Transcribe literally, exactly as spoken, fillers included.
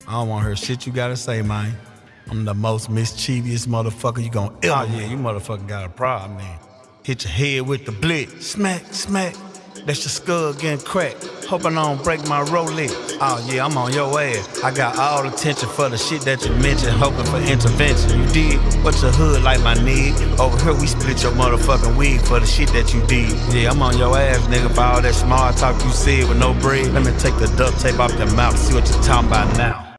I don't want to hear shit you gotta say, man. I'm the most mischievous motherfucker you gon' ever. Oh yeah, you motherfucker got a problem, man. Hit your head with the blick, smack, smack. That's your skull getting cracked. Hoping I don't break my Rolex. Oh yeah, I'm on your ass. I got all the attention for the shit that you mentioned, hoping for intervention. You did? What's your hood like, my nigga? Over here we split your motherfucking wig for the shit that you did. Yeah, I'm on your ass, nigga, for all that smart talk you said with no bread. Let me take the duct tape off your mouth and see what you're talking about now.